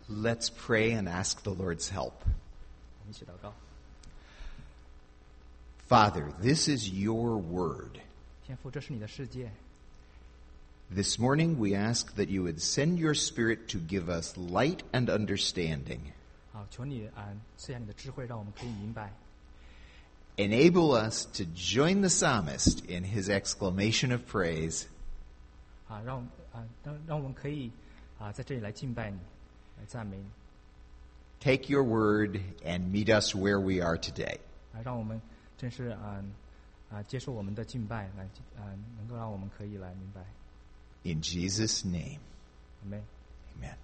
Let's pray and ask the Lord's help. 我们一起祷告。 Father, this is your word. 天父，这是你的世界。 This morning we ask that you would send your Spirit to give us light and understanding. 好，求你赐下你的智慧，让我们可以明白。 Enable us to join the psalmist in his exclamation of praise. 让我们可以在这里来敬拜你，来赞美你。 Take your word and meet us where we are today. 让我们真是接受我们的敬拜，来能够让我们可以来明白。 In Jesus' name, Amen. amen.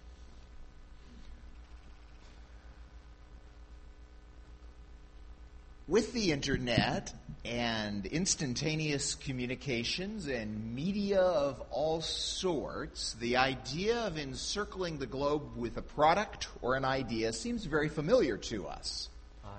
With the internet and instantaneous communications and media of all sorts, the idea of encircling the globe with a product or an idea seems very familiar to us.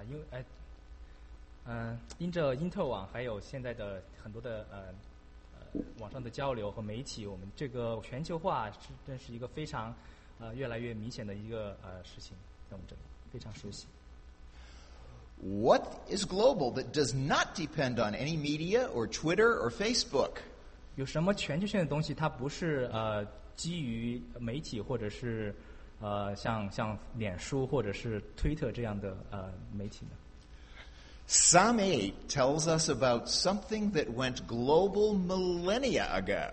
因着因特网还有现在的很多的网上的交流和媒体，我们这个全球化真是一个非常越来越明显的一个事情，让我们非常熟悉。 What is global that does not depend on any media or Twitter or Facebook? 有什么全球性的东西，它不是基于媒体或者是像脸书或者是推特这样的媒体呢？ Psalm 8 tells us about something that went global millennia ago.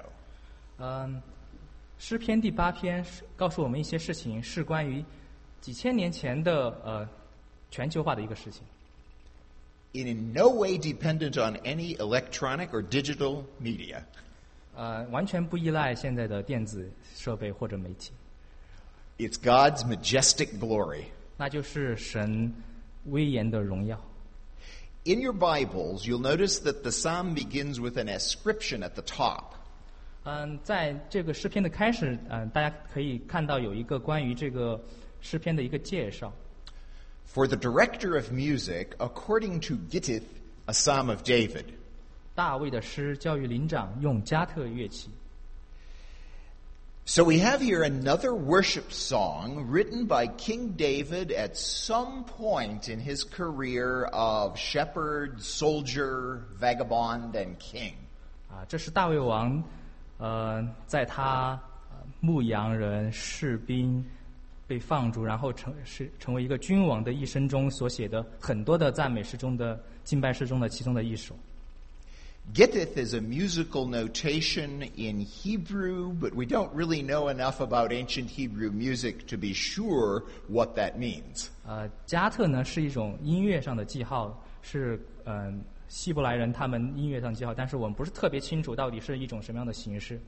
诗篇第8篇告诉我们一些事情，是关于几千年前的全球化的一个事情。 In no way dependent on any electronic or digital media. 完全不依赖现在的电子设备或者媒体。 It's God's majestic glory. 那就是神威严的荣耀。 In your Bibles, you'll notice that the psalm begins with an ascription at the top. 在这个诗篇的开始，大家可以看到有一个关于这个诗篇的一个介绍。 For the director of music, according to Gittith, a psalm of David. 大卫的诗，教育灵长用加特乐器。 So we have here another worship song written by King David at some point in his career of shepherd, soldier, vagabond, and king. 这是大卫王，在他牧羊人、士兵被放逐，然后成为一个君王的一生中所写的很多的赞美诗中的敬拜诗中的其中的一首。 Gittith is a musical notation in Hebrew, but we don't really know enough about ancient Hebrew music to be sure what that means. 加特呢是一种音乐上的记号，是希伯来人他们音乐上的记号，但是我们不是特别清楚到底是一种什么样的形式。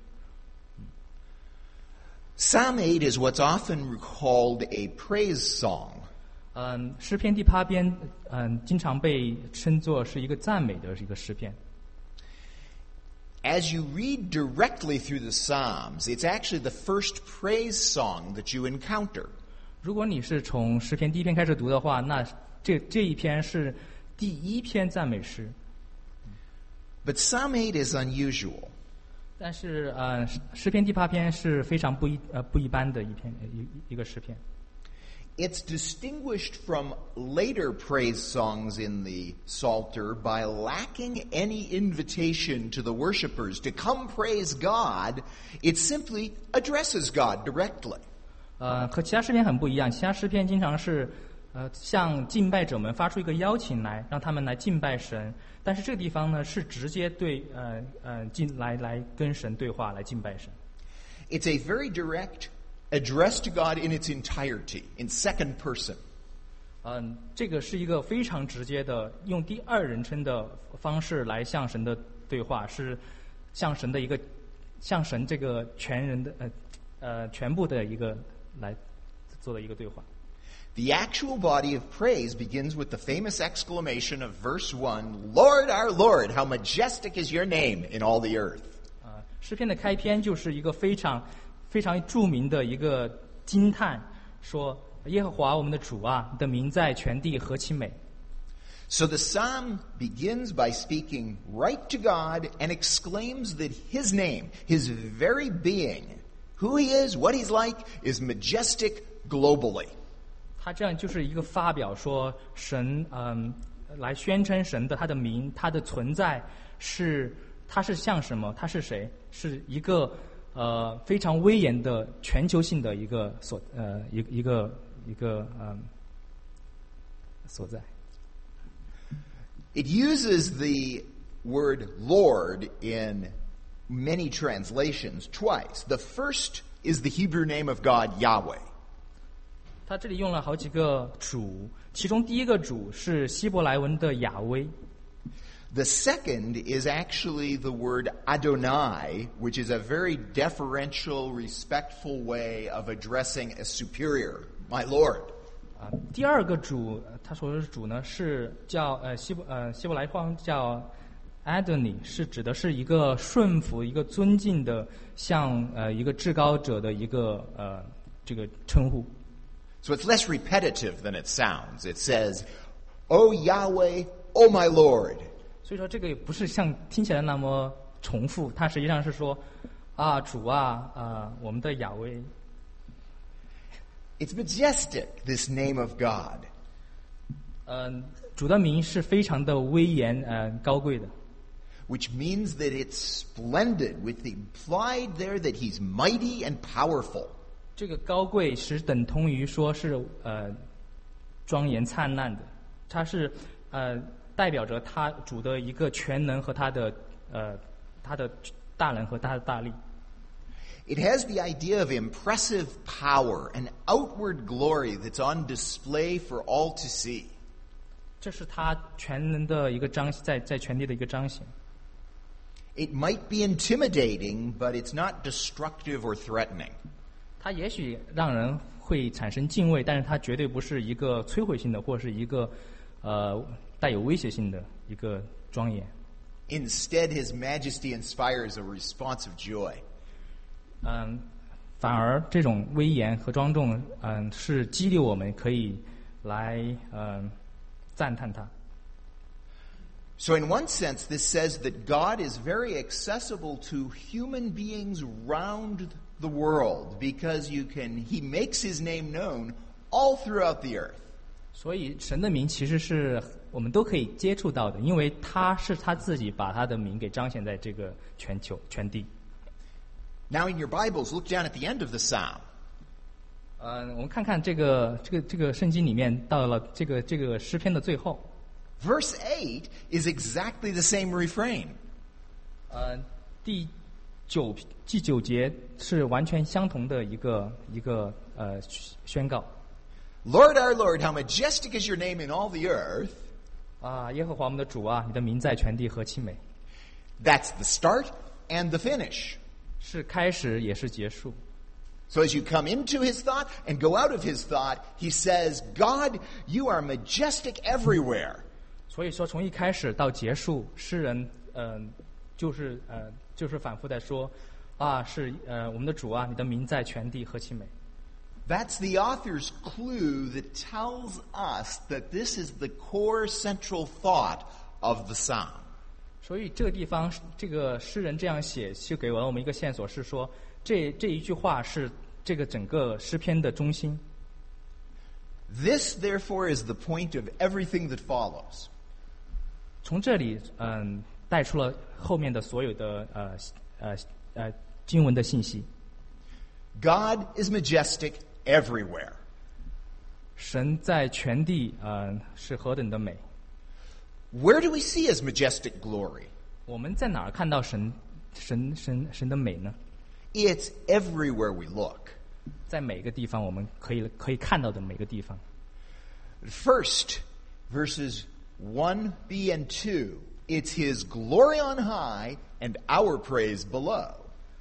Psalm 8 is what's often called a praise song. 诗篇第8篇，经常被称作是一个赞美的一个诗篇。 As you read directly through the Psalms, it's actually the first praise song that you encounter. 如果你是从诗篇第1篇开始读的话，那这一篇是第1篇赞美诗。 But Psalm 8 is unusual. 但是诗篇第8篇是非常不一般的一个诗篇。 It's distinguished from later praise songs in the Psalter by lacking any invitation to the worshipers to come praise God. It simply addresses God directly. 和其他诗篇很不一样，其他诗篇经常是向敬拜者们发出一个邀请来，让他们来敬拜神。但是这个地方呢，是直接对来跟神对话，来敬拜神。 It's a very direct address to God in its entirety, in second person. 这个是一个非常直接的，用第2人称的方式来向神的对话，是向神这个全人的全部的一个来做的一个对话。 The actual body of praise begins with the famous exclamation of verse 1, Lord, our Lord, how majestic is your name in all the earth. 诗篇的开篇就是一个非常著名的一个惊叹，说耶和华我们的主啊，你的名在全地何其美。 So the psalm begins by speaking right to God and exclaims that his name, his very being, who he is, what he's like, is majestic, globally. 他这样就是一个发表说神来宣称神的他的名，他的存在是他是像什么，他是谁，是一个非常威严的全球性的一个所在。 It uses the word Lord in many translations twice. The first is the Hebrew name of God, Yahweh. 他这里用了好几个主，其中第一个主是希伯来文的雅威。 The second is actually the word Adonai, which is a very deferential, respectful way of addressing a superior, my Lord. 第二个主，他说的主呢是叫希伯来话叫 Adonai， 是指的是一个顺服、一个尊敬的，像一个至高者的一个这个称呼。 So it's less repetitive than it sounds. It says, "O Yahweh, O my Lord." 所以说这个也不是像听起来那么重复，它实际上是说啊主啊我们的雅威。 It's majestic, this name of God. 主的名是非常的威严高贵的。 Which means that it's splendid, with the implied there that he's mighty and powerful. 这个高贵是等同于说是庄严灿烂的，它是代表着他主的一个全能和他的大能和他的大力。 It has the idea of impressive power and outward glory that's on display for all to see. 这是他全能的一个彰显，在全地的一个彰显。 It might be intimidating, but it's not destructive or threatening. 它也许让人会产生敬畏，但是它绝对不是一个摧毁性的，或是一个带有威胁性的一个庄严。 Instead, His Majesty inspires a responsive joy. 反而这种威严和庄重，是激励我们可以来赞叹它。 So in one sense, this says that God is very accessible to human beings round the world because He makes His name known all throughout the earth. 所以神的名其实是我们都可以接触到的，因为他是他自己把他的名给彰显在这个全球全地。 Now in your Bibles, look down at the end of the psalm. 我们看看这个圣经里面到了这个诗篇的最后。 Verse 8 is exactly the same refrain. 第九节是完全相同的一个宣告。 Lord our Lord, how majestic is your name in all the earth. 耶和华我们的主啊，你的名在全地何其美。 That's the start and the finish. 是开始也是结束。 So as you come into his thought and go out of his thought, he says, God, you are majestic everywhere. 所以说从一开始到结束，诗人就是反复在说是我们的主啊，你的名在全地何其美。 That's the author's clue that tells us that this is the core central thought of the psalm. 所以这个地方，这个诗人这样写，就给了我们一个线索，是说这一句话是这个整个诗篇的中心。 This, therefore, is the point of everything that follows. 从这里，带出了后面的所有的经文的信息。 God is majestic everywhere. 神在全地，是何等的美。 Where do we see His majestic glory? 我们在哪儿看到神的美呢？ It's everywhere we look. 在每个地方，我们可以看到的每个地方。 First, verses 1b and 2, it's His glory on high and our praise below.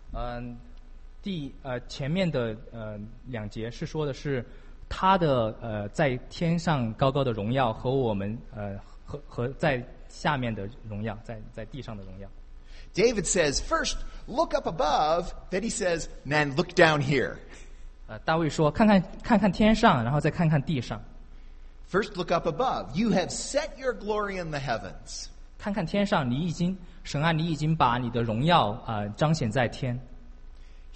前面的两节是说的是他的在天上高高的荣耀和我们和在下面的荣耀，在地上的荣耀。 David says, first, look up above. Then he says, man, look down here. 大卫说，看看天上，然后再看看地上。 First, look up above. You have set your glory in the heavens. 看看天上，神啊，你已经把你的荣耀彰显在天。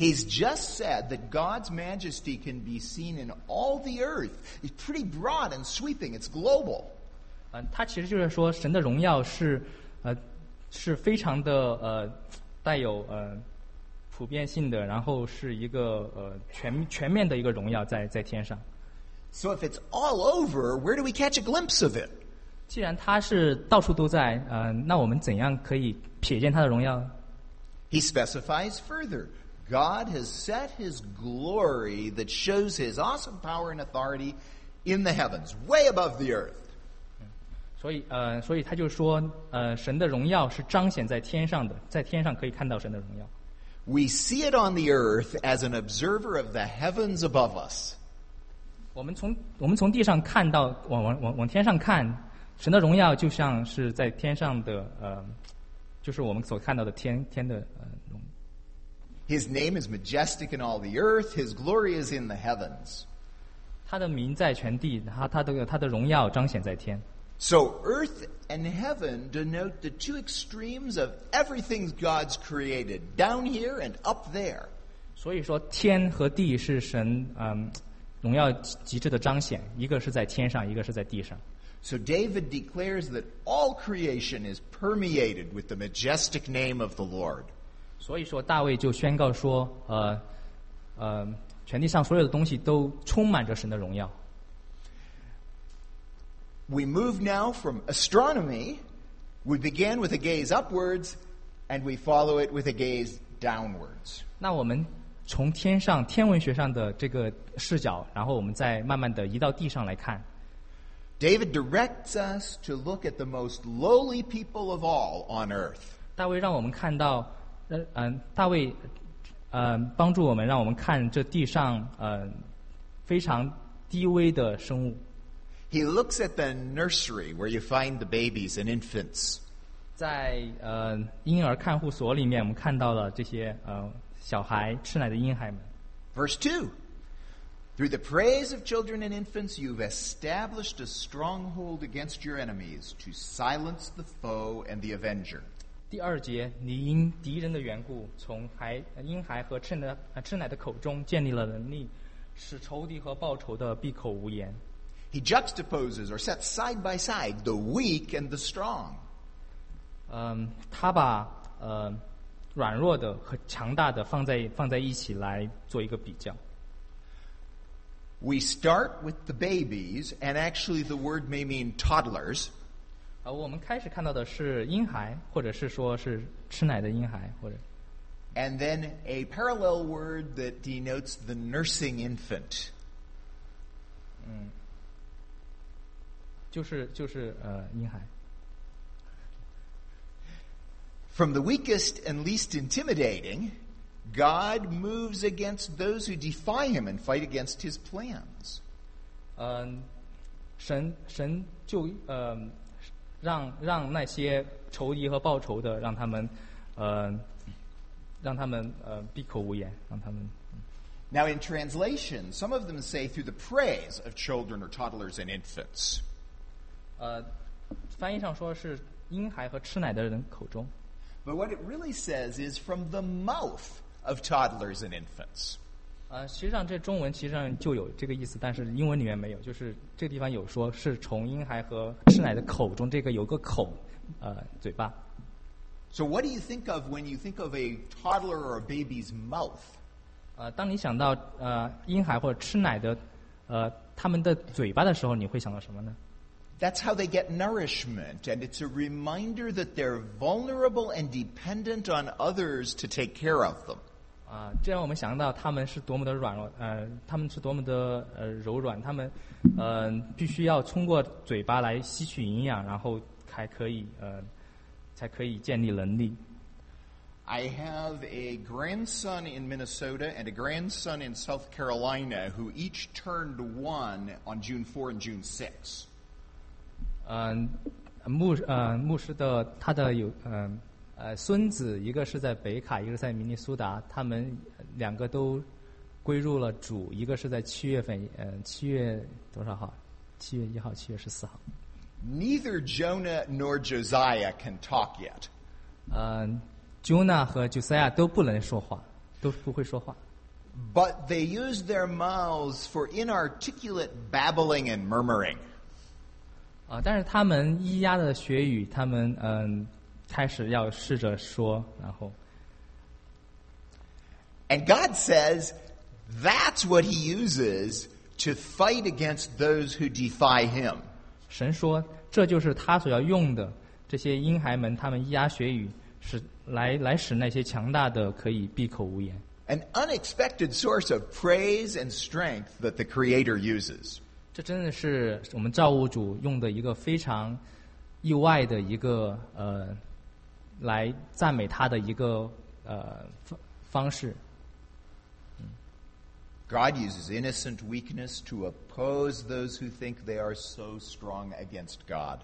He's just said that God's majesty can be seen in all the earth. It's pretty broad and sweeping. It's global. 他其实就是说，神的荣耀是非常的带有普遍性的，然后是一个全面的一个荣耀在天上。 So if it's all over, where do we catch a glimpse of it? 既然他是到处都在，那我们怎样可以瞥见他的荣耀？ He specifies further. God has set his glory that shows his awesome power and authority in the heavens, way above the earth. 所以他就说，神的荣耀是彰显在天上的，在天上可以看到神的荣耀。 We see it on the earth as an observer of the heavens above us. 我们从地上看到，往天上看，神的荣耀就像是在天上的，就是我们所看到的天的荣。 His name is majestic in all the earth. His glory is in the heavens. 他的名在全地，他的荣耀彰显在天。 So earth and heaven denote the two extremes of everything God's created, down here and up there. 所以说，天和地是神荣耀极致的彰显，一个是在天上，一个是在地上。 So David declares that all creation is permeated with the majestic name of the Lord. 所以说，大卫就宣告说，全地上所有的东西都充满着神的荣耀。 We move now from astronomy. We begin with a gaze upwards, and we follow it with a gaze downwards. 那我们从天上天文学上的这个视角，然后我们再慢慢的移到地上来看。 David directs us to look at the most lowly people of all on earth. 大卫让我们看到，大卫帮助我们，让我们看这地上非常低微的生物。 He looks at the nursery where you find the babies and infants. 在婴儿看护所里面，我们看到了这些小孩，吃奶的婴孩们。 Verse 2. Through the praise of children and infants, you've established a stronghold against your enemies to silence the foe and the avenger. 第2节，你因敌人的缘故，从婴孩和吃奶的口中建立了能力，使仇敌和报仇的闭口无言。 He juxtaposes or sets side by side the weak and the strong. 他把软弱的和强大的放在一起来做一个比较。 We start with the babies, and actually the word may mean toddlers. 我们开始看到的是婴孩，或者是说是吃奶的婴孩，或者。 And then a parallel word that denotes the nursing infant. 就是婴孩。 From the weakest and least intimidating, God moves against those who defy him and fight against his plans. 神就让那些仇敌和报仇的，让他们闭口无言，让他们。 Now in translation, some of them say through the praise of children or toddlers and infants. 翻译上说是婴孩和吃奶的人口中。 But what it really says is from the mouth of toddlers and infants. 实际上这中文其实上就有这个意思，但是英文里面没有，就是这个地方有说是从婴孩和吃奶的口中，这个有个口，嘴巴。 So what do you think of when you think of a toddler or a baby's mouth? 当你想到婴孩或者吃奶的他们的嘴巴的时候，你会想到什么呢？ That's how they get nourishment, and it's a reminder that they're vulnerable and dependent on others to take care of them. 这让我们想到他们是多么的软弱，他们是多么的柔软，他们必须要通过嘴巴来吸取营养，然后才可以建立能力。 I have a grandson in Minnesota and a grandson in South Carolina who each turned 1 on June 4 and June 6. 牧师的他的有孙子，一个是在北卡，一个是在明尼苏达，他们2个都归入了主，一个是在7月份，7月多少号？7月1号，7月14号。 Neither Jonah nor Josiah can talk yet. Jonah 和 Josiah 都不能说话。 都不会说话。 But they use their mouths for inarticulate babbling and murmuring. 但是他们咿呀的学语，他们开始要试着说，然后 And God says that's what he uses to fight against those who defy him. 神说，这就是他所要用的这些婴孩们，他们咿呀学语，来使那些强大的可以闭口无言。 An unexpected source of praise and strength that the Creator uses. 这真的是我们造物主用的一个非常意外的一个来赞美他的一个方式。 God uses innocent weakness to oppose those who think they are so strong against God.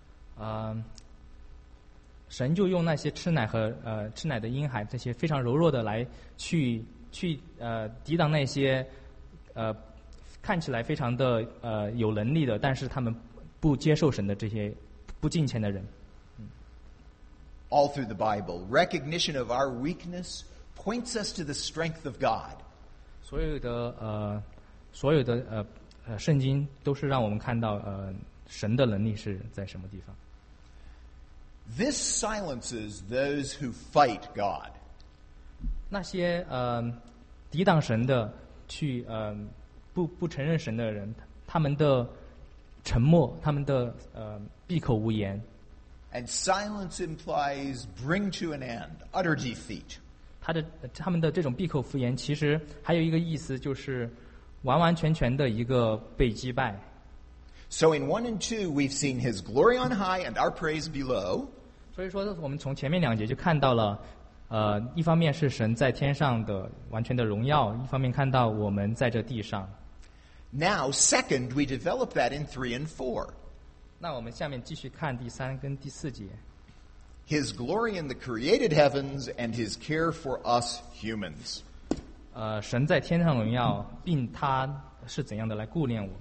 神就用那些吃奶的婴孩，这些非常柔弱的来去抵挡那些看起来非常的有能力的，但是他们不接受神的这些不敬虔的人。 All through the Bible, recognition of our weakness points us to the strength of God. 所有的圣经都是让我们看到神的能力是在什么地方。 This silences those who fight God. 那些抵挡神的不承认神的人，他们的沉默，他们的闭口无言。 And silence implies bring to an end, utter defeat. 他们的这种闭口无言，其实还有一个意思，就是完完全全的一个被击败。 So in 1 and 2, we've seen his glory on high and our praise below. 所以说，我们从前面2节就看到了，一方面是神在天上的完全的荣耀，一方面看到我们在这地上。 Now, second, we develop that in 3 and 4. 那我们下面继续看第3跟第4节。 His glory in the created heavens and his care for us humans. 神在天上荣耀，并他是怎样的来顾念我们。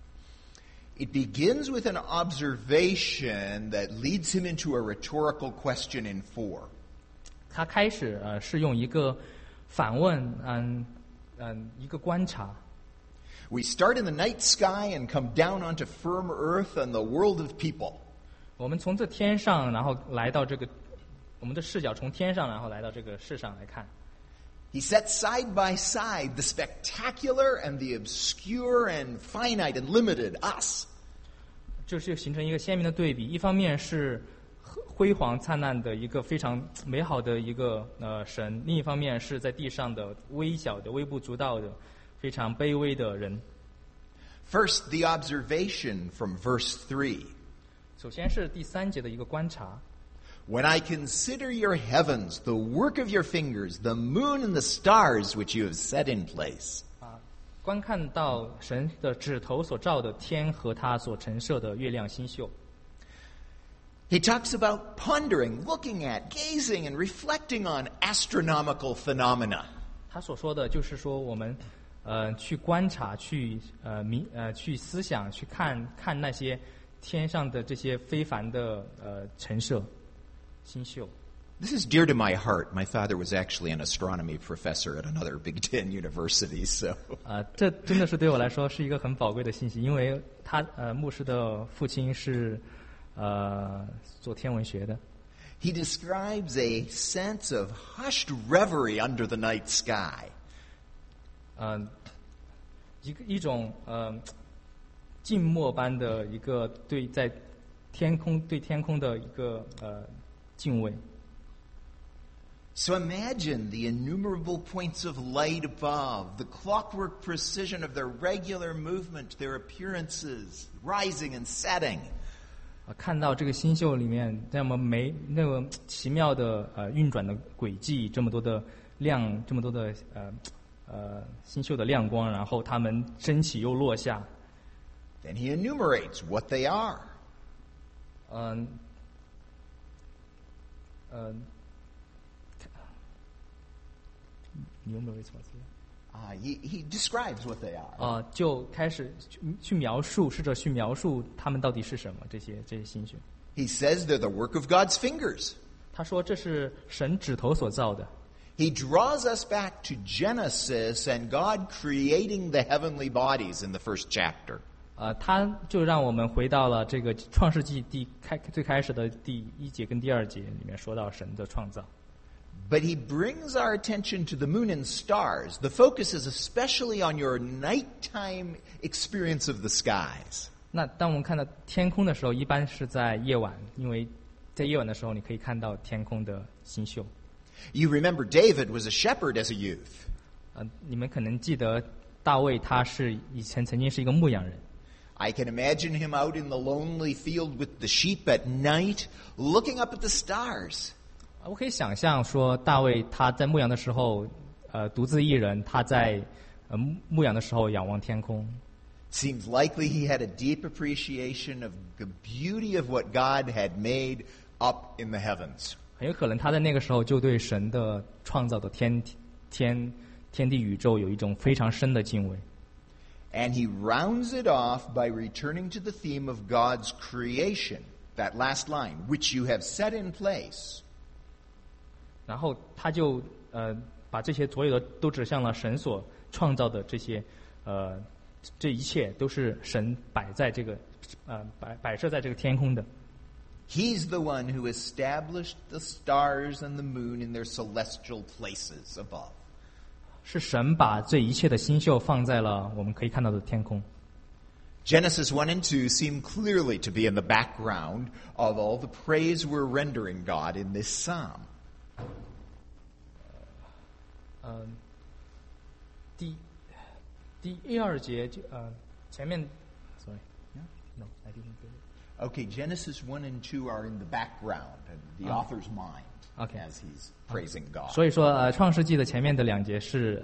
It begins with an observation that leads him into a rhetorical question in 4. 他开始是用一个反问，一个观察。 We start in the night sky and come down onto firm earth and the world of people. 我们从这天上，然后来到这个，我们的视角从天上，然后来到这个世上来看。 He sets side by side the spectacular and the obscure and finite and limited, us. 就是形成一个鲜明的对比，一方面是辉煌灿烂的一个非常美好的一个神，另一方面是在地上的微小的、微不足道的、非常卑微的人。 First, the observation from verse 3. 首先是第3节的一个观察。 When I consider your heavens, the work of your fingers, the moon and the stars which you have set in place. 观看到神的指头所照的天和他所陈设的月亮星宿。 He talks about pondering, looking at, gazing, and reflecting on astronomical phenomena. 他所说的就是说，我们去观察，去思想，去看那些天上的这些非凡的陈设星宿。 This is dear to my heart. My father was actually an astronomy professor at another Big Ten university, so. 这真的是对我来说是一个很宝贵的信息，因为他牧师的父亲是做天文学的。 He describes a sense of hushed reverie under the night sky. 一种静默般的一个对天空的一个敬畏。 So imagine the innumerable points of light above, the clockwork precision of their regular movement, their appearances, rising and setting. 看到这个星宿里面那个奇妙的运转的轨迹，这么多的星宿的亮光，然后它们升起又落下。 Then he enumerates what they are. He describes what they are. 就开始去描述，试着去描述他们到底是什么，这些星宿。 He says they're the work of God's fingers. 他说这是神指头所造的。 He draws us back to Genesis and God creating the heavenly bodies in the first chapter. 他就让我们回到了这个创世纪最开始的第1节跟第2节里面说到神的创造。 But he brings our attention to the moon and stars. The focus is especially on your nighttime experience of the skies. 那当我们看到天空的时候，一般是在夜晚，因为在夜晚的时候，你可以看到天空的星宿。 You remember David was a shepherd as a youth. 你们可能记得大卫他是以前曾经是一个牧羊人。 I can imagine him out in the lonely field with the sheep at night, looking up at the stars. 我可以想象说，大卫他在牧羊的时候，独自一人，他在牧羊的时候仰望天空。 Seems likely he had a deep appreciation of the beauty of what God had made up in the heavens. 很有可能他在那个时候就对神的创造的天地宇宙有一种非常深的敬畏。 And he rounds it off by returning to the theme of God's creation, that last line, which you have set in place. 然后他就把这些所有的都指向了神所创造的这些这一切都是神摆在这个摆设在这个天空的。 He's the one who established the stars and the moon in their celestial places above. 是神把这一切的星宿放在了我们可以看到的天空。 Genesis 1 and 2 seem clearly to be in the background of all the praise we're rendering God in this psalm. 第1、2节就前面 sorry no I didn't get it. Okay, Genesis 1 and 2 are in the background in the author's mind as he's praising God. 所以说创世纪的前面的2节是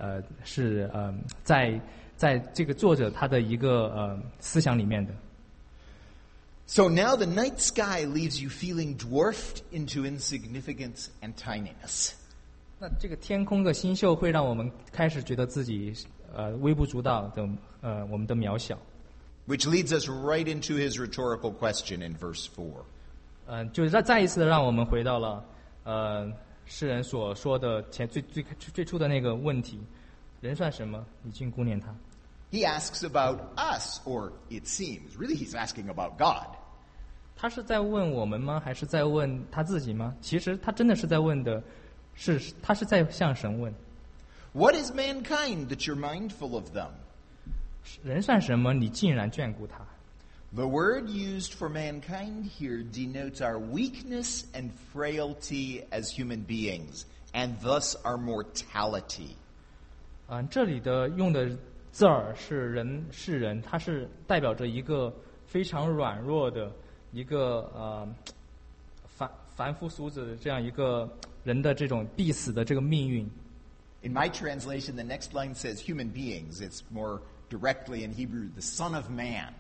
在这个作者他的一个思想里面的。 So now the night sky leaves you feeling dwarfed into insignificance and tininess. 那这个天空的星宿会让我们开始觉得自己微不足道的我们的渺小。 Which leads us right into his rhetorical question in verse 4. 就是再一次的让我们回到了诗人所说的最初的那个问题：人算什么？你竟顾念他。 He asks about us, or it seems. Really, he's asking about God. 他是在问我们吗？还是在问他自己吗？其实他真的是在问的，他是在向神问。 What is mankind that you're mindful of them? 人算什么？你竟然眷顾他。 The word used for mankind here denotes our weakness and frailty as human beings, and thus our mortality. 这里的用的字儿是人，它是代表着一个非常软弱的一个凡夫俗子的这样一个人的这种必死的这个命运。 In my translation, the next line says human beings. It's more directly in Hebrew, the Son of Man.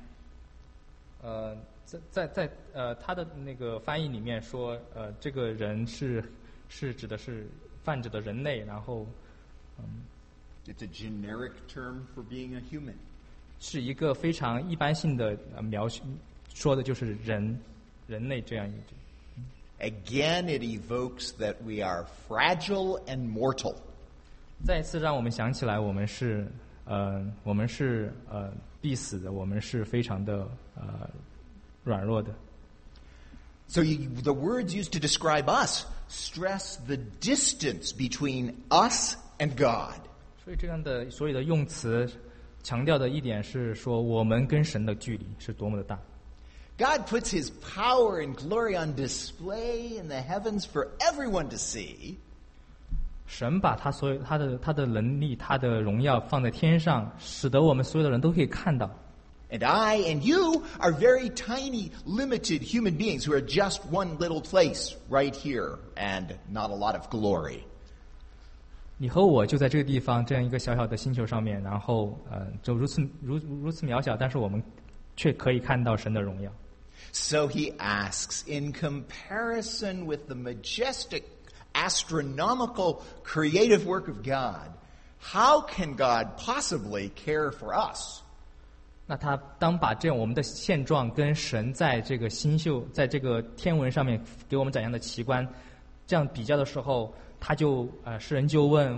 在他的那个翻译里面说，这个人是指的是泛指的人类，然后 It's a generic term for being a human. 是一个非常一般性的描述，说的就是人类这样一种。 Again, it evokes that we are fragile and mortal. 再一次让我们想起来，我们是必死的，我们是非常的软弱的。 So the words used to describe us stress the distance between us and God. 所以这样的所有的用词强调的一点是说，我们跟神的距离是多么的大。 God puts his power and glory on display in the heavens for everyone to see. 神把他的能力、他的荣耀放在天上，使得我们所有的人都可以看到。 And I and you are very tiny, limited human beings who are just one little place right here and not a lot of glory. 你和我就在这个地方，这样一个小小的星球上面，然后就如此渺小，但是我们却可以看到神的荣耀。 So he asks, in comparison with the majestic, astronomical, creative work of God, how can God possibly care for us? 那他当把这样我们的现状跟神在这个星宿、在这个天文上面给我们展现的奇观这样比较的时候， 诗人就问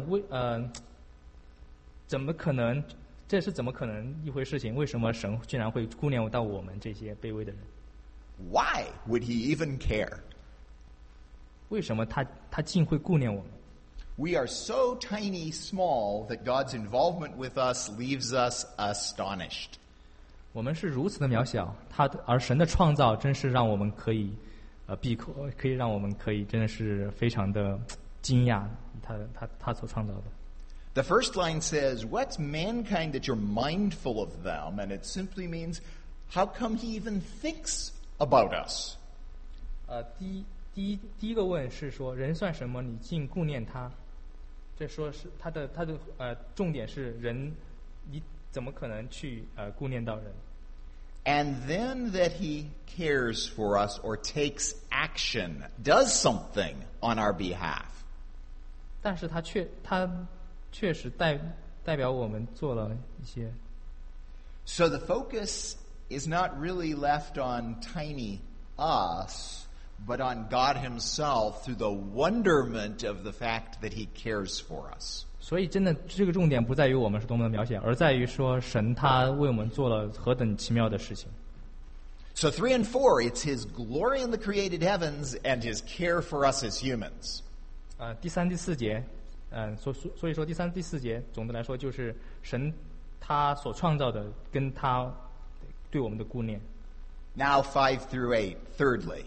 怎么可能？这是怎么可能一回事情？为什么神居然会顾念到我们这些卑微的人？ Why would he even care? 为什么他竟会顾念我们？ We are so tiny small that God's involvement with us leaves us astonished. 我们是如此的渺小，而神的创造真是让我们可以闭口，可以让我们可以真的是非常的惊讶，他所创造的。 The first line says, "What's mankind that you're mindful of them?" And it simply means, how come he even thinks about us? 第一个问是说，人算什么？你竟顾念他？这说是他的重点是人，你怎么可能去顾念到人？ And then that he cares for us or takes action, does something on our behalf. 但是他确实代表我们做了一些。 So the focus is not really left on tiny us, but on God himself through the wonderment of the fact that he cares for us. 所以真的这个重点不在于我们是多么的渺小，而在于说神他为我们做了何等奇妙的事情。 So 3 and 4, it's his glory in the created heavens and his care for us as humans. 第3、第4节，所以说第3、第4节，总的来说就是神他所创造的，跟他对我们的顾念。 Now 5 through 8, thirdly.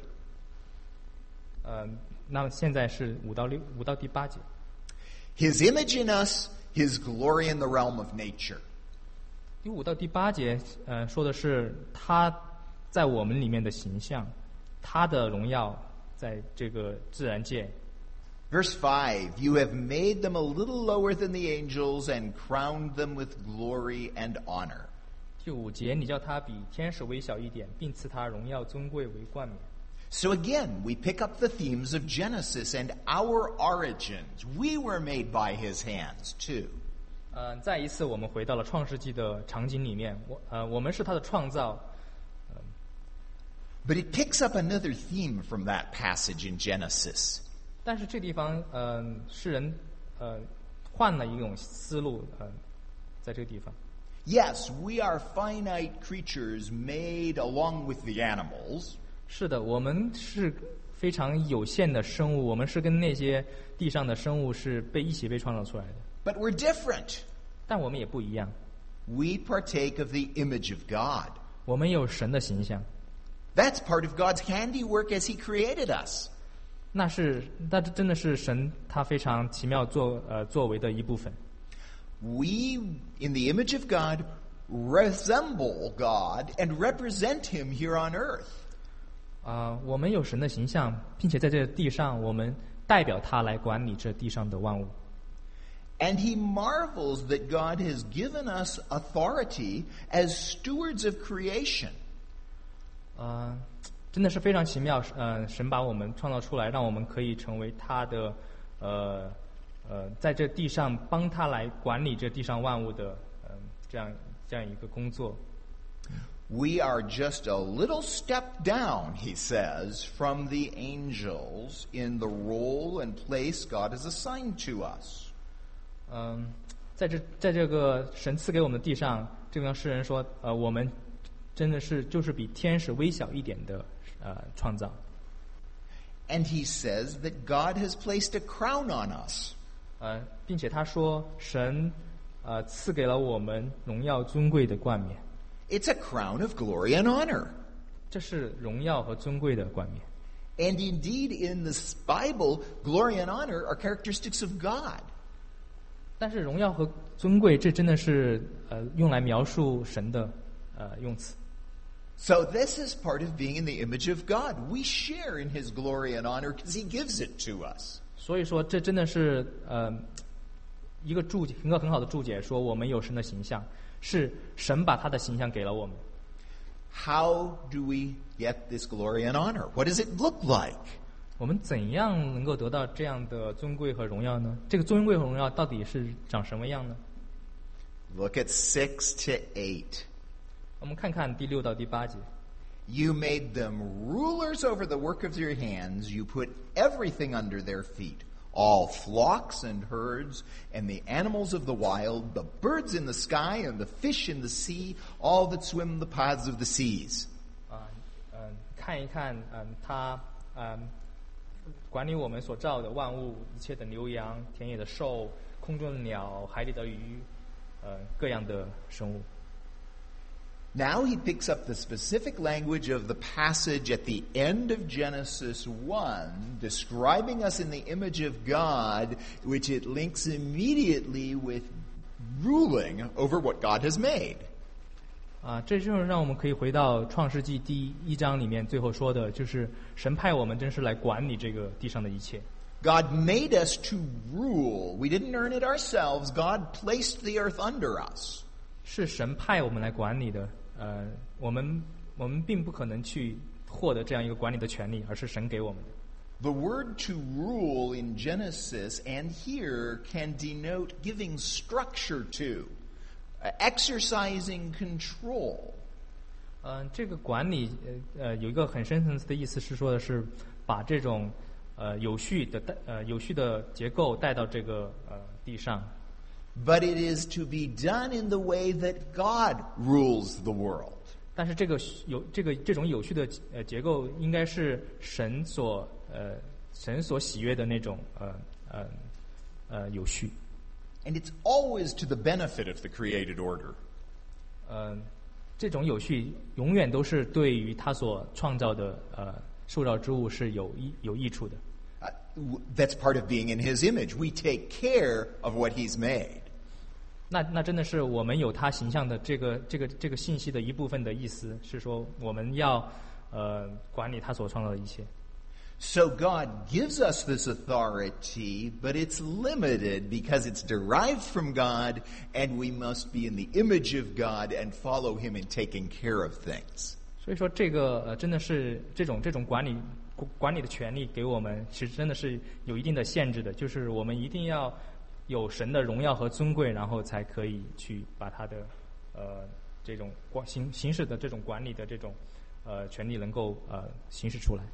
那么现在是5到第8节。 His image in us, his glory in the realm of nature. 第5到第8节，说的是他在我们里面的形象，他的荣耀在这个自然界。 Verse 5, you have made them a little lower than the angels and crowned them with glory and honor. 第5节，你叫他比天使微小一点，并赐他荣耀尊贵为冠冕。 So again, we pick up the themes of Genesis and our origins. We were made by his hands too. 再一次我们回到了创世纪的场景里面，我们是他的创造。 But it picks up another theme from that passage in Genesis. 但是这地方，诗人换了一种思路，在这个地方。 Yes, we are finite creatures made along with the animals. 是的，我们是非常有限的生物，我们是跟那些地上的生物是一起被创造出来的。 But we're different. 但我们也不一样， We partake of the image of God. 我们有神的形象， That's part of God's handiwork as he created us. 那这真的是神他非常奇妙作为的一部分。 We, in the image of God, resemble God and represent him here on earth. 我们有神的形象，并且在这地上，我们代表他来管理这地上的万物。 And he marvels that God has given us authority as stewards of creation. 真的是非常奇妙。神把我们创造出来，让我们可以成为他的在这地上帮他来管理这地上万物的这样一个工作。 We are just a little step down, he says, from the angels in the role and place God has assigned to us. 在这个神赐给我们的地上，这个诗人说，我们真的就是比天使微小一点的创造。 And he says that God has placed a crown on us. 并且他说，神赐给了我们荣耀尊贵的冠冕。 It's a crown of glory and honor. 这是荣耀和尊贵的冠冕。 And indeed, in this Bible, glory and honor are characteristics of God. 但是荣耀和尊贵，这真的是用来描述神的用词。 So this is part of being in the image of God. We share in his glory and honor because he gives it to us. 所以说，这真的是一个很好的注解，说我们有神的形象，是神把他的形象给了我们。 How do we get this glory and honor? What does it look like? 我们怎样能够得到这样的尊贵和荣耀呢？这个尊贵和荣耀到底是长什么样呢？ Look at 6 to 8. 我们看看第6到第8节。 You made them rulers over the work of your hands. You put everything under their feet. all flocks and herds, and the animals of the wild, the birds in the sky, and the fish in the sea, all that swim the paths of the seas. 看一看，他管理我们所造的万物，一切的牛羊、田野的兽、空中的鸟、海里的鱼，各样的生物。 Now he picks up the specific language of the passage at the end of Genesis 1, describing us in the image of God, which it links immediately with ruling over what God has made. 这就是让我们可以回到创世纪第1章里面最后说的，就是神派我们真是来管理这个地上的一切。 God made us to rule. We didn't earn it ourselves. God placed the earth under us. 是神派我们来管理的，我们并不可能去获得这样一个管理的权利，而是神给我们的。 The word to rule in Genesis and here can denote giving structure to, exercising control. 这个管理有一个很深层次的意思是说的是把这种有序的结构带到这个地上。 But it is to be done in the way that God rules the world. 但是这种有序的结构应该是神所喜悦的那种有序。 And it's always to the benefit of the created order. 这种有序永远都是对于他所创造的受造之物是有益处的。 That's part of being in His image. We take care of what He's made. 那真的是我们有他形象的这个信息的一部分的意思，是说我们要管理他所创造的一切。 So God gives us this authority, but it's limited because it's derived from God, and we must be in the image of God and follow Him in taking care of things. 所以说这个真的是这种管理的权利给我们，其实真的是有一定的限制的，就是我们一定要有神的荣耀和尊贵，然后才可以去把他的这种行使的这种管理的这种权利能够行使出来。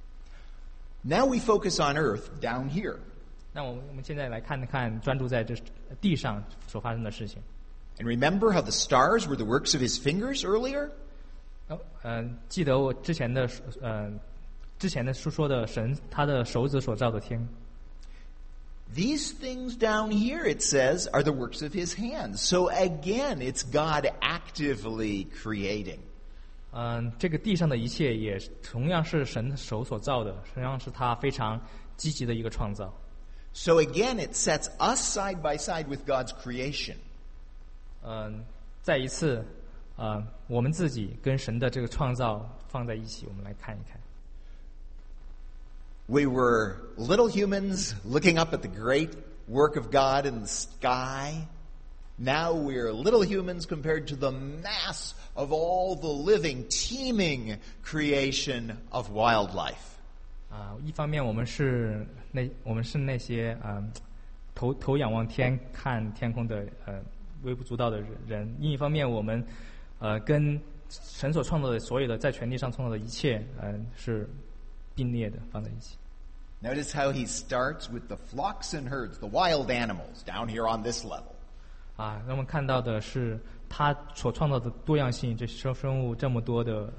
Now we focus on earth down here. 那我们现在来看看，专注在这地上所发生的事情。 And remember how the stars were the works of His fingers earlier? 记得我之前的说的神他的手指所造的天。 These things down here, it says, are the works of His hands. So again, it's God actively creating. 这个地上的一切也同样是神手所造的，同样是他非常积极的一个创造。 So again, it sets us side by side with God's creation. 再一次，我们自己跟神的这个创造放在一起，我们来看一看。 We were little humans looking up at the great work of God in the sky. Now we're little humans compared to the mass of all the living, teeming creation of wildlife. 一方面我们是那些头仰望天看天空的微不足道的人，另一方面我们跟神所创造的所有的在全地上创造的一切是并列的放在一起。 Notice how he starts with the flocks and herds, the wild animals, down here on this level. 那我们看到的是他所创造的多样性，这生物这么多的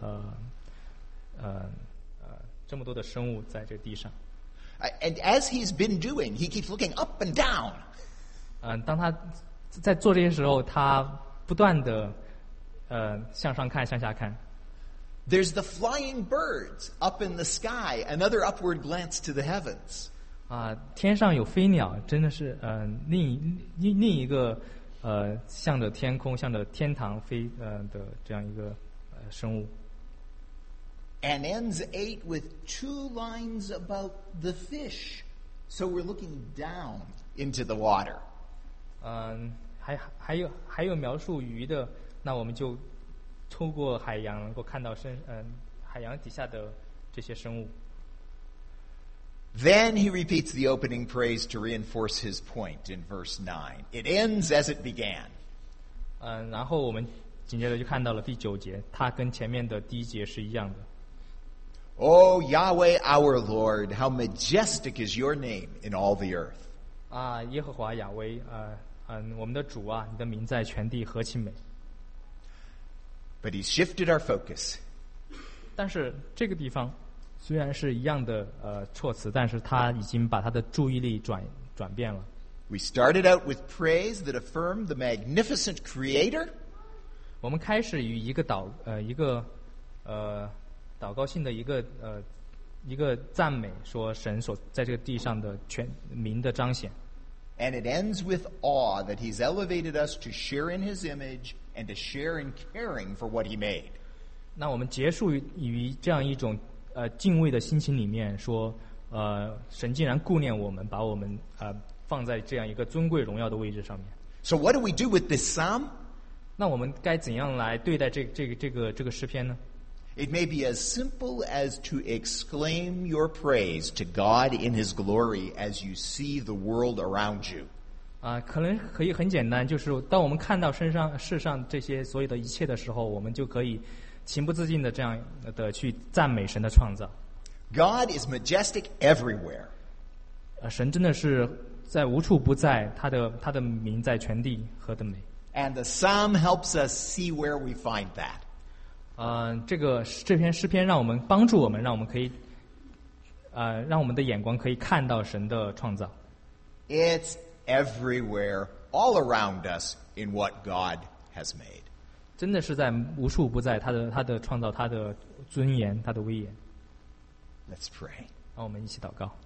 生物在这个地上。 And as he's been doing, he keeps looking up and down. 当他在做这些时候，他不断的向上看，向下看。 There's the flying birds up in the sky, another upward glance to the heavens. 天上有飞鸟，真的是另一个向着天空、向着天堂飞的这样一个生物。 And ends 8 with 2 lines about the fish. So we're looking down into the water. 还有描述鱼的，那我们就透过海洋能够看到海洋底下的这些生物。 Then he repeats the opening praise to reinforce his point in verse 9. It ends as it began. 然后我们紧接着就看到了第9节，它跟前面的第1节是一样的。 O Yahweh our Lord, how majestic is your name in all the earth. 啊，耶和华亚威，我们的主啊，你的名在全地何其美。 But he shifted our focus. 但是这个地方虽然是一样的措辞，但是他已经把他的注意力转变了。 We started out with praise that affirmed the magnificent Creator. 我们开始与一个祷告性的一个赞美，说神所在这个地上的全名的彰显。 And it ends with awe that he's elevated us to share in his image and to share in caring for what he made. 那我们结束于这样一种敬畏的心情里面，说神竟然顾念我们，把我们放在这样一个尊贵荣耀的位置上面。 So what do we do with this psalm? 那我们该怎样来对待这个诗篇呢？ It may be as simple as to exclaim your praise to God in his glory as you see the world around you. 可能可以很简单，就是当我们看到世上这些所有的一切的时候，我们就可以情不自禁的这样的去赞美神的创造。 God is majestic everywhere. 神真的是在无处不在，他的名在全地何等美。 And the psalm helps us see where we find that. 这篇诗篇让我们帮助我们，让我们可以让我们的眼光可以看到神的创造。 It's everywhere, all around us in what God has made. 真的是在无处不在，他的创造，他的尊严，他的威严。 Let's pray. 让我们一起祷告。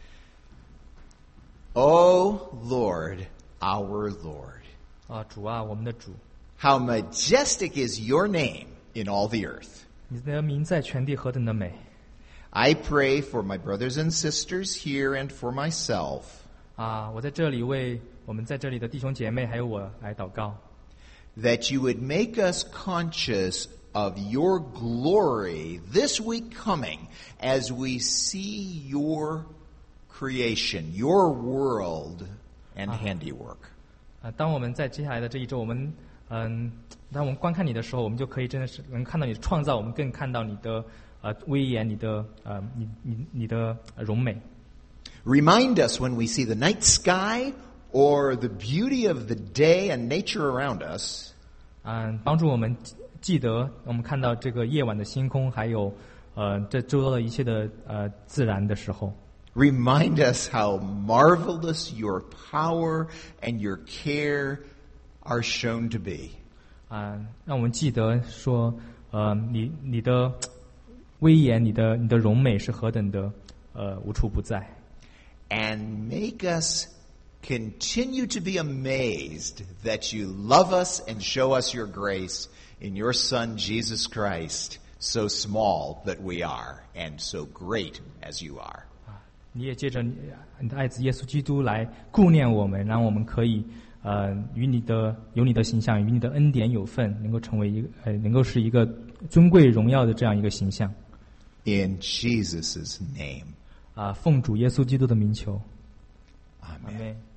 O Lord, our Lord. 主啊，我们的主。 How majestic is your name in all the earth. 你的名在全地何等的美。 I pray for my brothers and sisters here and for myself. 我在这里为我们在这里的弟兄姐妹还有我来祷告。 That you would make us conscious of your glory this week coming as we see your creation, your world and handiwork. 当我们在接下来的这一周，当我们观看你的时候，我们就可以真的是能看到你的创造，我们更看到你的威严，你的荣美。 Remind us when we see the night sky or the beauty of the day and nature around us. 帮助我们记得，我们看到这个夜晚的星空，还有这周遭的一切的自然的时候。 Remind us how marvelous your power and your care are shown to be. 让我们记得说，你的威严，你的荣美是何等的无处不在。 And make us continue to be amazed that you love us and show us your grace in your Son, Jesus Christ, so small that we are, and so great as you are. 你也借着你的爱子耶稣基督来顾念我们，让我们可以有你的形象，与你的恩典有份，能够成为能够是一个尊贵荣耀的这样一个形象。 In Jesus' name. 奉主耶稣基督的名求。 Amen. Amen.